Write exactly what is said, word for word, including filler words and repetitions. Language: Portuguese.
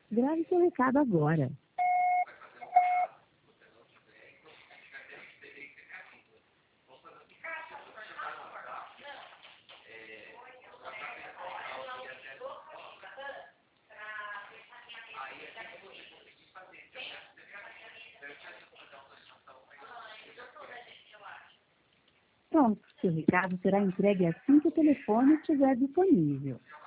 Grave seu recado agora. Pronto, seu recado será entregue assim que o telefone estiver disponível.